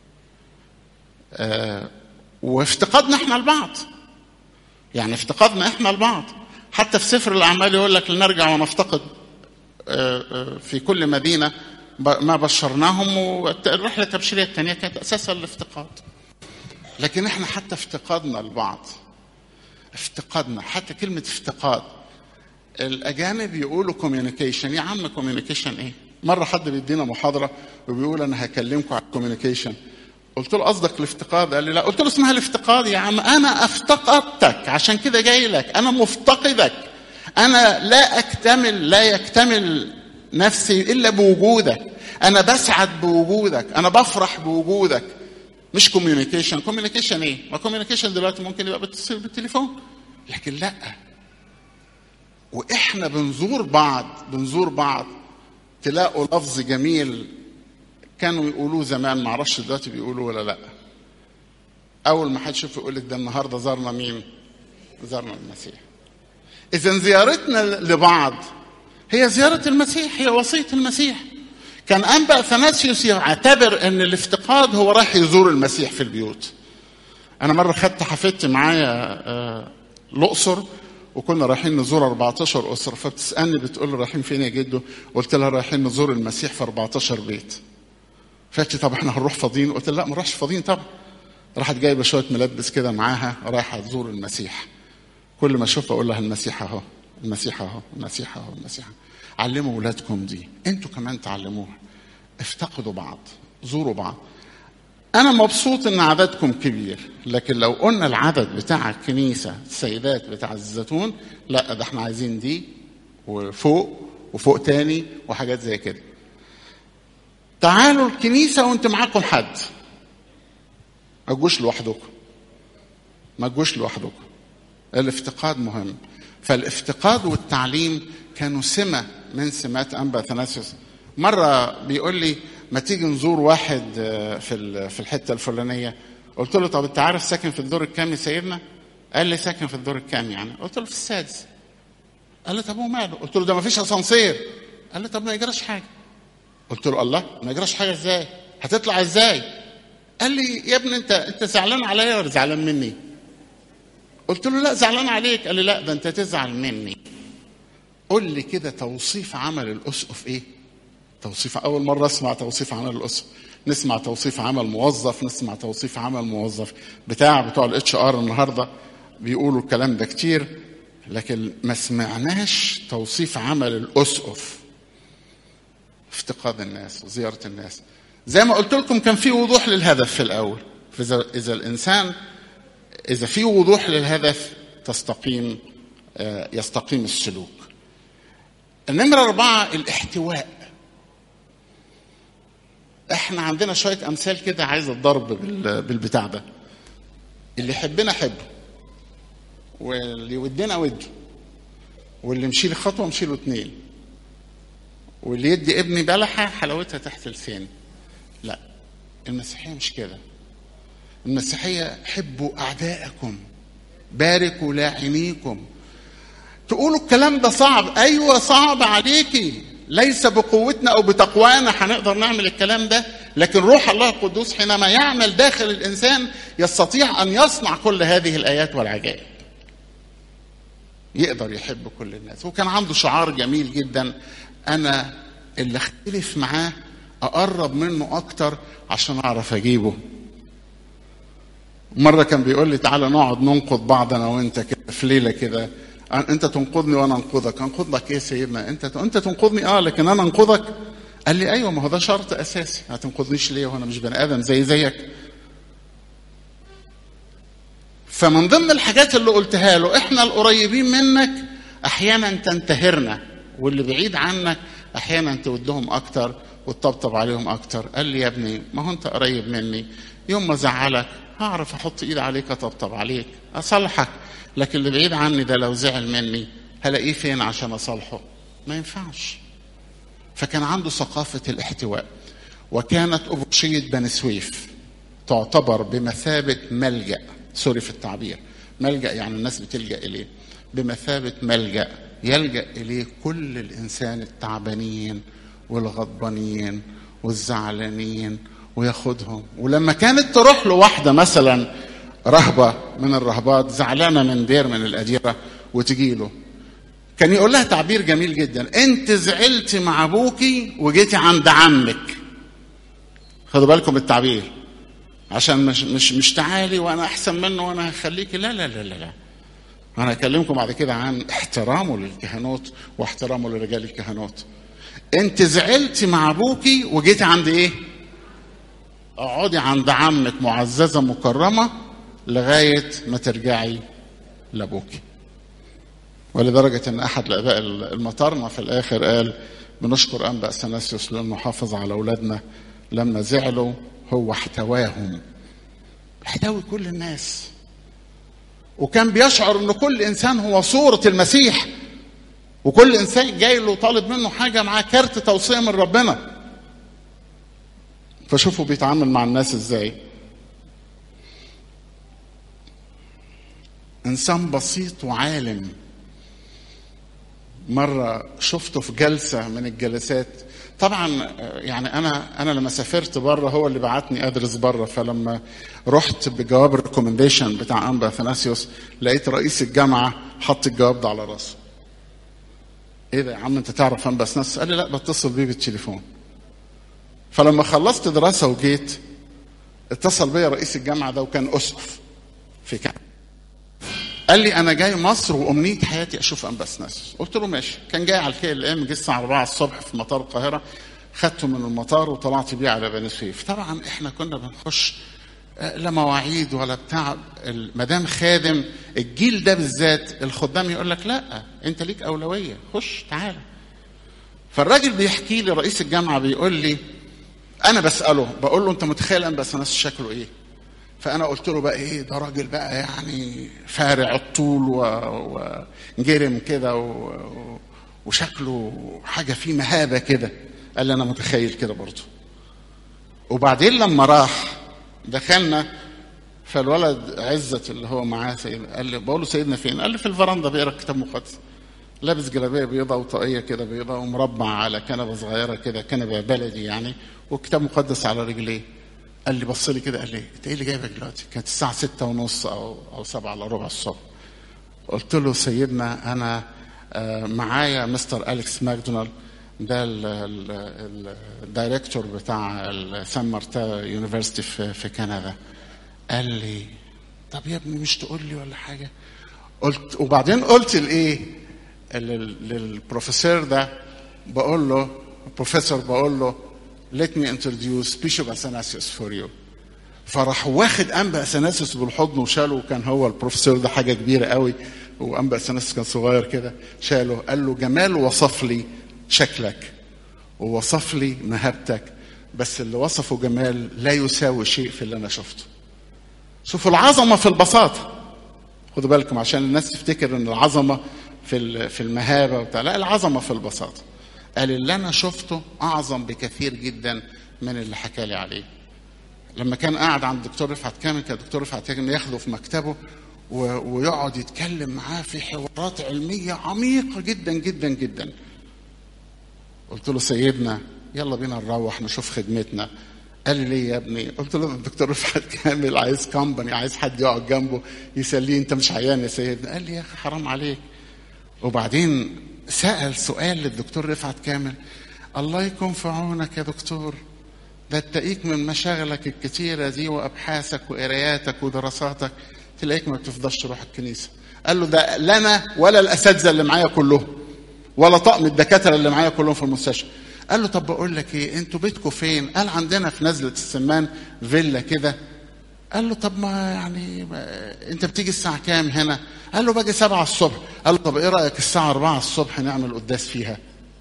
آه وافتقادنا احنا البعض، يعني افتقادنا احنا البعض. حتى في سفر الأعمال يقول لك لنرجع ونفتقد في كل مدينة ما بشرناهم، والرحلة التبشيرية الثانية كانت أساسا الافتقاد. لكن احنا حتى افتقادنا البعض، افتقادنا حتى كلمة افتقاد. الأجانب يقولوا كوميونيكيشن. يا عم كوميونيكيشن ايه؟ مرة حد بيدينا محاضرة وبيقول أنا هكلمكم على الكوميونيكيشن. قلت له قصدك الافتقاد؟ قال لي لا. قلت له اسمها الافتقاد يا عم، أنا افتقدتك عشان كده جاي لك، أنا مفتقدك، أنا لا أكتمل لا يكتمل نفسي إلا بوجودك، أنا بسعد بوجودك، أنا بفرح بوجودك. مش كوميونيكيشن. كوميونيكيشن إيه؟ ما كوميونيكيشن دلوقتي ممكن يبقى بتصير بالتليفون، لكن لا. وإحنا بنزور بعض بنزور بعض تلاقوا لفظ جميل كانوا يقولوه زمان، معرفش دلوقتي بيقولوا ولا لا. أول ما حد يشوف يقول لك ده النهارده زارنا مين؟ زارنا المسيح. إذن زيارتنا لبعض هي زيارة المسيح، هي وصية المسيح. كان أنبا أثناسيوس يعتبر أن الافتقاد هو راح يزور المسيح في البيوت. أنا مرة خدت حفيدتي معايا الأقصر وكنا رايحين نزور أربعتاشر أسرة، فبتسألني بتقول لي رايحين فين يا جدو؟ قلت لها رايحين نزور المسيح في أربعتاشر بيت. فقالت لي طب احنا هنروح فاضيين؟ قلت لها لا ما نروحش فاضيين طبعا. راحت جايبة شوية ملبس كده معاها رايحة تزور المسيح. كل ما اشوفها اقول لها المسيح اهو، المسيح اهو، المسيح اهو، المسيح. علموا اولادكم دي، انتوا كمان تعلموها. افتقدوا بعض، زوروا بعض. انا مبسوط ان عددكم كبير، لكن لو قلنا العدد بتاع الكنيسه السيدات بتاع الزيتون، لا ده احنا عايزين دي وفوق وفوق تاني وحاجات زي كده. تعالوا الكنيسه وانت معاكم حد، ما تجوش لوحدكم، ما تجوش لوحدكم. الافتقاد مهم. فالافتقاد والتعليم كانوا سمه من سمات انبا اثناسيوس. مره بيقول لي ما تيجي نزور واحد في في الحته الفلانيه. قلت له طب انت عارف ساكن في الدور الكام يا سيدنا؟ قال لي ساكن في الدور الكام يعني؟ قلت له في السادس. قال لي طب وماله؟ قلت له ده ما فيش اسانسير. قال لي طب ما يجراش حاجه. قلت له الله ما يجراش حاجه ازاي؟ هتطلع ازاي؟ قال لي يا ابني انت انت زعلان عليا ولا زعلان مني؟ قلت له لا زعلان عليك. قال لي لا ده انت تزعل مني. قول لي كده توصيف عمل الاسقف ايه؟ توصيف اول مره اسمع توصيف عمل الاسقف. نسمع توصيف عمل موظف، نسمع توصيف عمل موظف بتاع بتوع الاتش ار النهارده بيقولوا الكلام ده كتير، لكن ما سمعناش توصيف عمل الاسقف. افتقاد الناس وزياره الناس. زي ما قلت لكم كان في وضوح للهدف في الاول. فاذا اذا الانسان اذا في وضوح للهدف تستقيم يستقيم السلوك. النمره أربعة الاحتواء. احنا عندنا شويه امثال كده عايز الضرب بالبتاع ده. اللي يحبنا حبه، واللي ودنا وده، واللي مشيله خطوه مشيله اتنين، واللي يدي ابني بلحه حلاوتها تحت لساني. لا، المسيحيه مش كده. المسيحيه حبوا اعدائكم، باركوا لاعنيكم. تقولوا الكلام ده صعب، ايوه صعب عليكي، ليس بقوتنا او بتقوانا هنقدر نعمل الكلام ده، لكن روح الله القدوس حينما يعمل داخل الانسان يستطيع ان يصنع كل هذه الايات والعجائب. يقدر يحب كل الناس. وكان عنده شعار جميل جدا، انا اللي اختلف معاه اقرب منه اكتر عشان اعرف اجيبه. مره كان بيقول لي تعالى نقعد ننقض بعض انا وانت كده في ليله كده، انت تنقضني وانا انقضك. انقض لك ايه سيدنا؟ انت انت تنقضني اه لكن انا انقضك. قال لي ايوه ما هو ده شرط اساسي. ما تنقضنيش ليه وانا مش بني ادم زي زيك؟ فمن ضمن الحاجات اللي قلتها له، احنا القريبين منك احيانا تنتهرنا، واللي بعيد عنك احيانا تودهم اكتر وتطبطب عليهم اكتر. قال لي يا ابني ما هو انت قريب مني، يوم ما زعلك هعرف احط ايد عليك اطبطب عليك اصلحك، لكن اللي بعيد عني ده لو زعل مني هلاقيه فين عشان اصالحه؟ ما ينفعش. فكان عنده ثقافة الاحتواء. وكانت أبوشية بني سويف تعتبر بمثابة ملجأ، سوري في التعبير، ملجأ يعني الناس بتلجأ إليه، بمثابة ملجأ يلجأ إليه كل الإنسان التعبانين والغضبانين والزعلانين وياخدهم. ولما كانت تروح له واحدة مثلا رهبة من الرهبات زعلانة من دير من الأديرة وتجي له، كان يقول لها تعبير جميل جدا، انت زعلتي مع ابوكي وجيتي عند عمك. خدوا بالكم التعبير، عشان مش مش مش تعالي وانا احسن منه وانا هخليكي، لا لا لا لا لا. انا هكلمكم بعد كده عن احترامه للكهنوت واحترامه لرجال الكهنوت. انت زعلتي مع ابوكي وجيتي عند ايه؟ اقعدي عند عمك معززه مكرمه لغايه ما ترجعي لابوكي. ولدرجة أن أحد الآباء المطارنة في الآخر قال بنشكر أنبا أثناسيوس لأنه حافظ على أولادنا لما زعلوا، هو احتواهم، احتوي كل الناس. وكان بيشعر أن كل إنسان هو صورة المسيح، وكل إنسان جاي له طالب منه حاجة معاه كارت توصية من ربنا. فشوفوا بيتعامل مع الناس إزاي. إنسان بسيط وعالم. مرة شفته في جلسة من الجلسات، طبعا يعني أنا أنا لما سافرت بره هو اللي بعتني أدرس بره، فلما رحت بجواب الريكومنديشن بتاع أنبا أثناسيوس لقيت رئيس الجامعة حط الجواب ده على راسه. إيه ده يا عم أنت تعرف أنبا أثناسيوس؟ قال لي لا بتصل بيه بالتليفون. فلما خلصت دراسة وجيت اتصل بيا رئيس الجامعة ده وكان أسقف في كندا، قال لي انا جاي مصر وامنيه حياتي اشوف انبا اثناسيوس. قلت له ماشي. كان جاي على الكي ال ام، جه الساعه أربعة الصبح في مطار القاهره، خدته من المطار وطلعت بيه على بني سويف. طبعا احنا كنا بنخش لا مواعيد ولا بتاع، المدام خادم الجيل ده بالذات الخدام يقول لك لا انت ليك اولويه، خش تعالى. فالراجل بيحكي لي رئيس الجامعه بيقول لي، انا بساله بقول له انت متخيل امباساناس شكله ايه؟ فانا قلت له بقى ايه ده راجل بقى يعني فارع الطول وجرم كده و... وشكله حاجه فيه مهابه كده. قال لي انا متخيل كده برضه. وبعدين لما راح دخلنا، فالولد عزت اللي هو معاه سيد قال لي، بقول له سيدنا فين؟ قال لي في الفرندا بيقرا كتاب مقدس، لابس جلابيه بيضاء وطاقيه كده بيضاء ومربع على كنبه صغيره كده، كنبه بلدي يعني، وكتاب مقدس على رجليه. قال لي بص لي كده قال لي انت ايه اللي جايبك دلوقتي؟ كانت الساعه ستة ونص او او سبعة الا ربع الصبح. قلت له سيدنا انا معايا مستر أليكس ماكدونالد، ده الدايركتور بتاع سان مارتا يونيفرسيتي في, في كندا. قال لي طب يا ابني مش تقول لي ولا حاجه؟ قلت، وبعدين قلت لايه للبروفيسور ده، بقول له بروفيسور بقول له let me introduce Bishop Athanasius for you. فراح واخد أنبا أثناسيوس بالحضن وشاله، وكان هو البروفيسور ده حاجه كبيره قوي وأنبا أثناسيوس كان صغير كده، شاله. قال له جمال وصف لي شكلك ووصف لي مهابتك، بس اللي وصفه جمال لا يساوي شيء في اللي انا شفته. شوفوا العظمه في البساطه، خدوا بالكم عشان الناس تفتكر ان العظمه في في المهابه وبتاع، لا العظمه في البساطه. قال اللي انا شفته اعظم بكثير جدا من اللي حكى لي عليه. لما كان قاعد عند الدكتور رفعت كامل، كان الدكتور رفعت كامل ياخده في مكتبه ويقعد يتكلم معاه في حوارات علميه عميقه جدا جدا جدا. قلت له سيدنا يلا بينا نروح نشوف خدمتنا. قال لي ليه يا ابني؟ قلت له الدكتور رفعت كامل عايز كامباني، عايز حد يقعد جنبه يسليه، انت مش عيان يا سيدنا. قال لي يا اخي حرام عليك. وبعدين سأل سؤال للدكتور رفعت كامل، الله يكون في عونك يا دكتور، ده تلاقيك من مشاغلك الكتيرة دي وأبحاثك وقراياتك ودراساتك تلاقيك ما بتفضلش تروح الكنيسة. قال له ده لنا ولا الأساتذة اللي معايا كلهم ولا طقم الدكاترة اللي معايا كلهم في المستشفى. قال له طب بقول لك ايه، انتوا بيتكم فين؟ قال عندنا في نزلة السمان فيلا كده. قال له طب ما يعني ما انت بتيجي الساعة كام هنا؟ قال له باجي سبعة الصبح. قال له طب ايه رأيك الساعة أربعة الصبح نعمل قداس فيها؟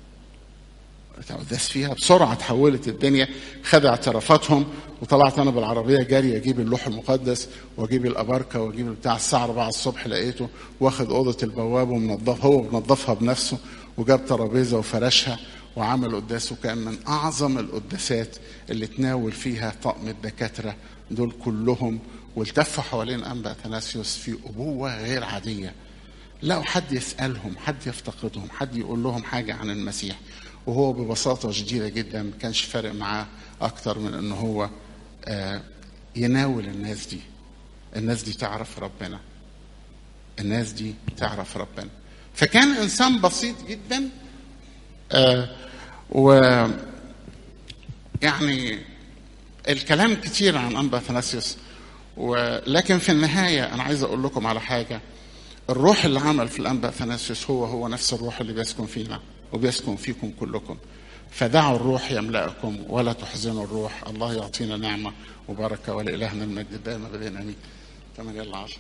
قداس فيها بسرعة تحولت الدنيا. خد اعترافاتهم وطلعت انا بالعربية جاري اجيب اللوح المقدس واجيب الاباركة واجيب بتاع الساعة أربعة الصبح. لقيته واخد اوضة البواب ومنظف، هو منظفها بنفسه، وجاب ترابيزة وفرشها وعمل قداس. وكان من اعظم القداسات اللي تناول فيها طقم الدكاترة دول كلهم، والتفوا حوالين أنبا أثناسيوس في أبوة غير عادية. لقوا حد يسألهم، حد يفتقدهم، حد يقول لهم حاجة عن المسيح، وهو ببساطة شديدة جدا ما كانش فارق معاه أكتر من أنه هو يناول الناس دي. الناس دي تعرف ربنا، الناس دي تعرف ربنا. فكان إنسان بسيط جدا. و يعني الكلام كتير عن أنبا أثناسيوس، ولكن في النهاية أنا عايز أقول لكم على حاجة. الروح اللي عمل في الأنبا أثناسيوس هو هو نفس الروح اللي بيسكن فينا وبيسكن فيكم كلكم. فدعوا الروح يملأكم ولا تحزنوا الروح. الله يعطينا نعمة وبركة، ولإلهنا المجد الدائم أبدا آمين. كمان يلا عشرة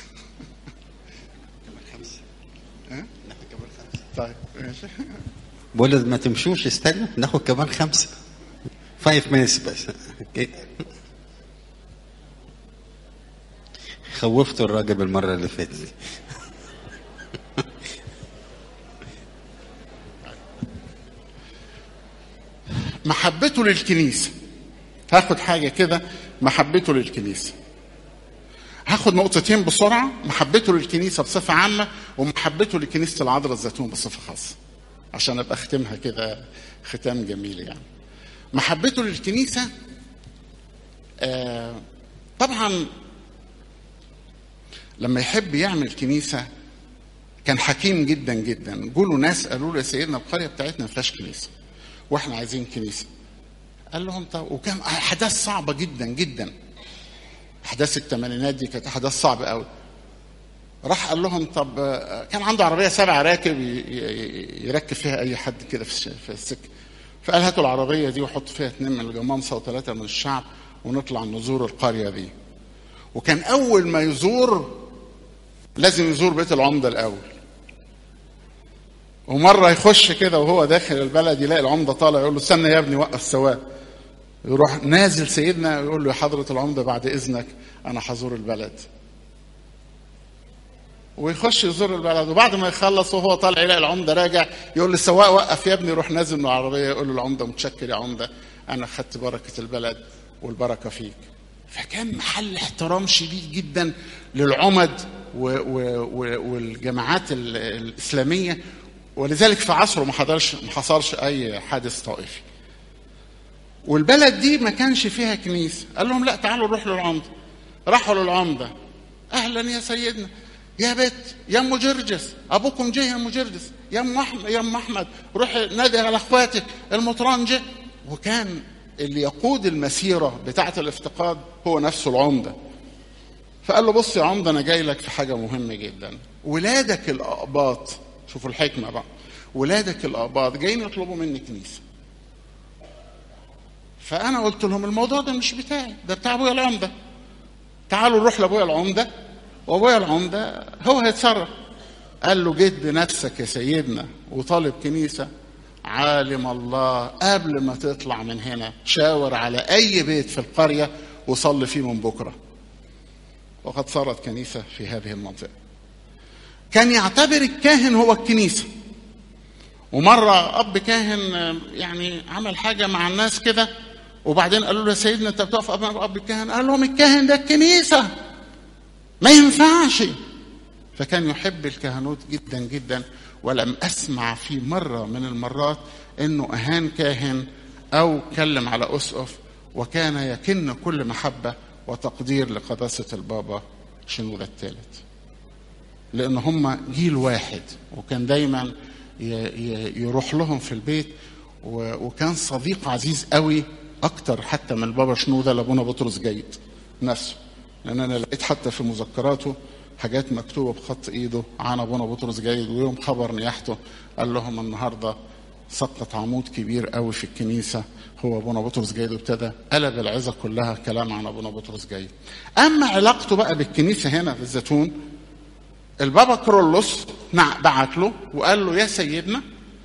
كمان خمسة ها؟ ناخد كمان خمسة. طيب ماشي. بقول ما تمشوش، استنى ناخد كمان خمسة. فايف مينتس بس. خوفت الراجل المرة اللي فاتت. محبته للكنيسة. هاخد حاجة كده، محبته للكنيسة. هاخد نقطتين بسرعة، محبته للكنيسة بصفة عامة ومحبته لكنيسة العذراء الزيتون بصفة خاصة، عشان أبقى أختمها كده ختام جميل. يعني محبته للكنيسة آه طبعا لما يحب يعمل كنيسة كان حكيم جدا جدا. قولوا ناس قالوا له يا سيدنا القرية بتاعتنا ما فيهاش كنيسة واحنا عايزين كنيسة. قال لهم طب، وكان احداث صعبة جدا جدا، احداث الثمانينات دي كانت احداث صعبة قوي. راح قال لهم طب، كان عنده عربية سبع راكب يركب فيها اي حد كده في السكة. فقال هاتوا العربيه دي وحط فيها اتنين من الجمامسه وثلاثه من الشعب ونطلع نزور القريه دي. وكان اول ما يزور لازم يزور بيت العمده الاول. ومره يخش كده وهو داخل البلد يلاقي العمده طالع يقول له استنى يا ابني وقف سواق. يروح نازل سيدنا ويقول له يا حضره العمده بعد اذنك انا هزور البلد. ويخش يزور البلد، وبعد ما يخلص وهو طالع يلاقي العمده راجع يقول للسواق وقف يا ابني، يروح نازل من العربيه يقول له العمده متشكر يا عمده انا خدت بركه البلد والبركه فيك. فكان محل احترام شديد جدا للعمد والجماعات الاسلاميه، ولذلك في عصره ما حصلش ما حصلش اي حادث طائفي. والبلد دي ما كانش فيها كنيسه. قال لهم لا تعالوا نروح للعمده. راحوا للعمده، اهلا يا سيدنا، يا بت يا ام جرجس، ابوكم جه يا ام جرجس، يا ام احمد يا ام احمد روح نادي على اخواتك المطران جه. وكان اللي يقود المسيره بتاعه الافتقاد هو نفسه العمده. فقال له بص يا عمده انا جاي لك في حاجه مهمه جدا. ولادك الاقباط، شوفوا الحكمه بقى، ولادك الاقباط جايين يطلبوا مني كنيسه. فانا قلت لهم الموضوع ده مش بتاعي، ده بتاع ابويا العمده. تعالوا نروح لابويا العمده وابويا العمده هو هيتصرف. قال له جيت بنفسك يا سيدنا وطالب كنيسه؟ عالم الله قبل ما تطلع من هنا شاور على اي بيت في القريه وصلي فيه من بكره. وقد صارت كنيسه في هذه المنطقه. كان يعتبر الكاهن هو الكنيسه. ومره اب كاهن يعني عمل حاجه مع الناس كده، وبعدين قالوا له يا سيدنا انت بتقف امام اب الكاهن؟ قال لهم الكاهن ده الكنيسه ما ينفعش. فكان يحب الكهنوت جدا جدا، ولم اسمع في مره من المرات انه اهان كاهن او كلم على اسقف، وكان يكن كل محبه وتقدير لقداسه البابا شنودة الثالث، لان هم جيل واحد. وكان دايما يروح لهم في البيت، وكان صديق عزيز قوي اكتر حتى من البابا شنودة لابونا بطرس جيد نفسه. لان انا لقيت حتى في مذكراته حاجات مكتوبه بخط ايده عن ابونا بطرس جيد. ويوم خبر نياحته قال لهم النهارده سقط عمود كبير قوي في الكنيسه هو ابونا بطرس جيد، وابتدى قلب العظه كلها كلام عن ابونا بطرس جيد. اما علاقته بقى بالكنيسه هنا في الزيتون، البابا كرولوس بعت له وقال له يا سيدنا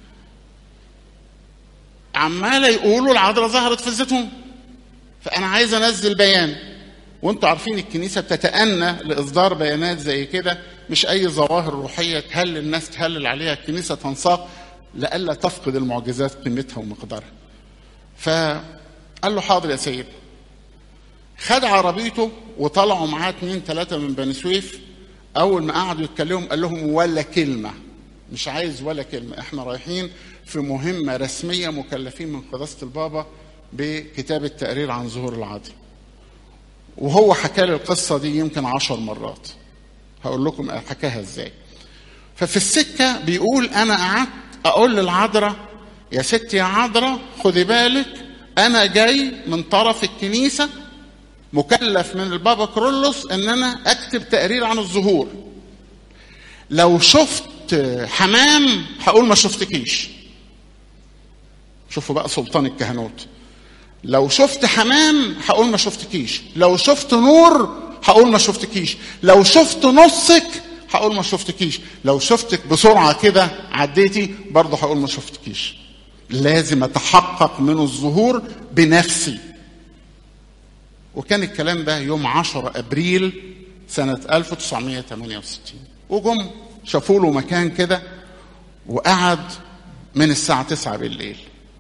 عمال يقولوا العذراء ظهرت في الزيتون، فانا عايز انزل بيان. وانتوا عارفين الكنيسه بتتأنى لاصدار بيانات زي كده، مش اي ظواهر روحيه تهلل الناس تهلل عليها، الكنيسه تنساق لئلا تفقد المعجزات قيمتها ومقدارها. فقال له حاضر يا سيد. خد عربيته وطلعوا معاه اتنين تلاته من بني سويف. اول ما قعدوا يتكلموا قال لهم ولا كلمه، مش عايز ولا كلمه، احنا رايحين في مهمه رسميه مكلفين من قداسه البابا بكتابه تقرير عن ظهور العذراء. وهو حكى لي القصه دي يمكن عشر مرات، هقول لكم حكاها ازاي. ففي السكه بيقول انا قعدت اقول للعذراء يا ستي يا عذراء خدي بالك انا جاي من طرف الكنيسه مكلف من البابا كرولوس ان انا اكتب تقرير عن الظهور. لو شفت حمام هقول ما شفتكيش. شوفوا بقى سلطان الكهنوت. لو شفت حمام هقول ما شفتكيش، لو شفت نور هقول ما شفتكيش، لو شفت نصك هقول ما شفتكيش، لو شفتك بسرعه كده عديتي برضه هقول ما شفتكيش. لازم اتحقق من الظهور بنفسي. وكان الكلام ده يوم عشرة ابريل سنه ألف وتسعمائة وثمانية وستين. وجم شافوا له مكان كده وقعد من الساعه تسعة بالليل.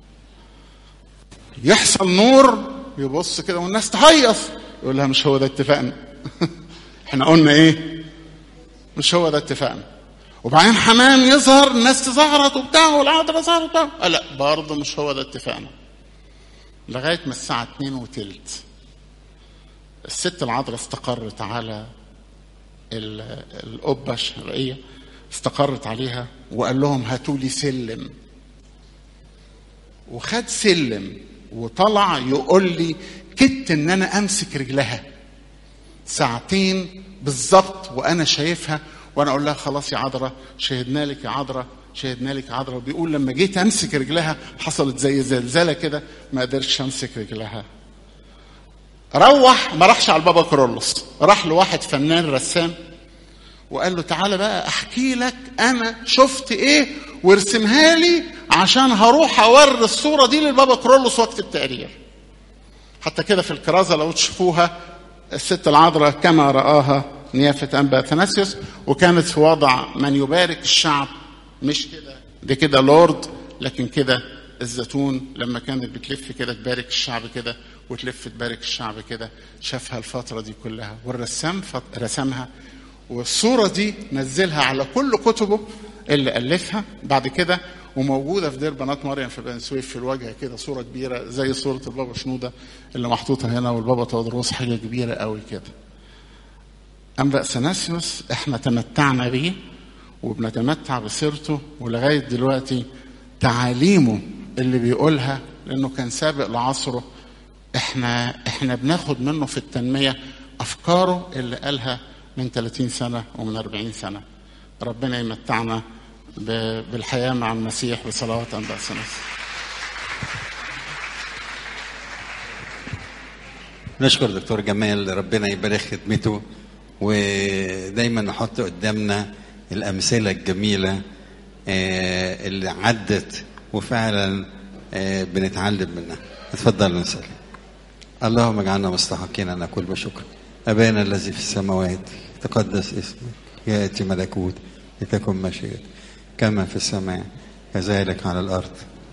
يحصل نور يبص كده والناس تهيص، يقول لها مش هو ده اتفقنا. احنا قلنا ايه؟ مش هو ده اتفقنا. وبعدين حمام يظهر الناس تزغرط وبتاع والعذراء ظهرت وبتاع، لا برضه مش هو ده اتفقنا. لغايه ما الساعه اتنين وتلت الست العذراء استقرت على القبه الشرقيه، استقرت عليها وقال لهم هاتوا لي سلم. وخد سلم وطلع يقول لي كدت ان انا امسك رجلها ساعتين بالظبط وانا شايفها، وانا اقول لها خلاص يا عذراء شهدنا لك يا عذراء شهدنا لك عذراء. بيقول لما جيت امسك رجلها حصلت زي زلزله كده، ما قدرتش امسك رجلها. روح ما راحش على البابا كرولوس، راح لواحد فنان رسام وقال له تعالى بقى احكي لك انا شفت ايه وارسمها لي عشان هروح اوري الصوره دي للبابا كرولوس واكتب تقرير. حتى كده في الكرازه لو تشوفوها الست العذراء كما رآها نيافه انبا اثناسيوس، وكانت في وضع من يبارك الشعب، مش كده دي كده لورد، لكن كده الزيتون لما كانت بتلف كده تبارك الشعب كده وتلف تبارك الشعب كده. شافها الفتره دي كلها والرسام رسمها، والصوره دي نزلها على كل كتبه اللي الفها بعد كده، وموجوده في دير بنات مريم في بني سويف في الواجهه كده صوره كبيره زي صوره البابا شنوده اللي محطوطه هنا والبابا تودروس، حاجه كبيره قوي كده. انبا اثناسيوس احنا تمتعنا بيه وبنتمتع بسيرته، ولغايه دلوقتي تعاليمه اللي بيقولها لانه كان سابق لعصره احنا احنا بناخد منه في التنميه افكاره اللي قالها من ثلاثين سنه ومن أربعين سنه. ربنا يمتعنا بالحياه مع المسيح بصلوات انبا اثناسيوس. نشكر دكتور جمال، ربنا يبارك خدمته، ودايما نحط قدامنا الأمثلة الجميلة اللي عدت وفعلا بنتعلم منها. اتفضلوا نصلي. اللهم اجعلنا مستحقين أن نقول بشكر. أبانا الذي في السماوات تقدس اسمك، يأتي ملكوت، لتكن مشيئتك كما في السماء كذلك على الأرض.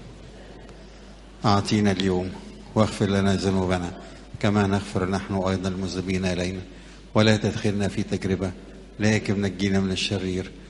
أعطينا اليوم واغفر لنا ذنوبنا كما نغفر نحن أيضا المذنبين إلينا، ولا تدخلنا في تجربة لكن نجينا من الشرير.